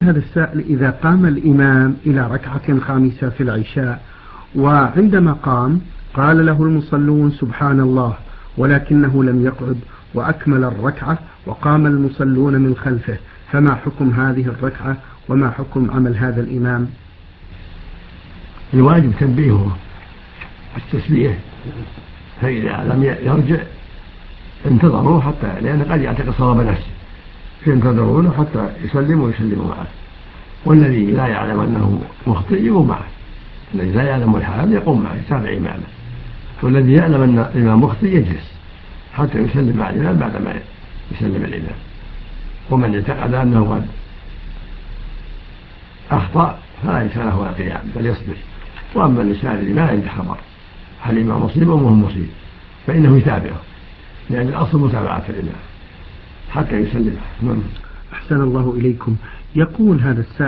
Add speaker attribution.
Speaker 1: هذا السائل: إذا قام الإمام إلى ركعة خامسة في العشاء، وعندما قال له المصلون سبحان الله، ولكنه لم يقعد وأكمل الركعة وقام المصلون من خلفه، فما حكم هذه الركعة وما حكم عمل هذا الإمام؟
Speaker 2: الواجب تنبيهه التسبيح، فإذا لم يرجع انتظروا حتى، لأن قد يعتقد صواب نفسه، فينتظرونه حتى يسلم ويسلموا معه. والذي لا يعلم أنه مخطئ يقوم معه، الذي لا يعلم الحال يقوم معه يتابع إمامه، والذي يعلم أن الإمام مخطئ يجلس حتى يسلم مع الإمام بعدما يسلم الإمام. ومن اعتقد أنه قد أخطأ فلا ليس له القيام بل يصبر. وأما الإنسان الذي ما عنده خبر هل الإمام مصيب أو مهم مصيب فإنه يتابعه، لأن الأصل متابعة الإمام حتى يسلم.
Speaker 1: أحسن الله إليكم. يقول هذا السائل: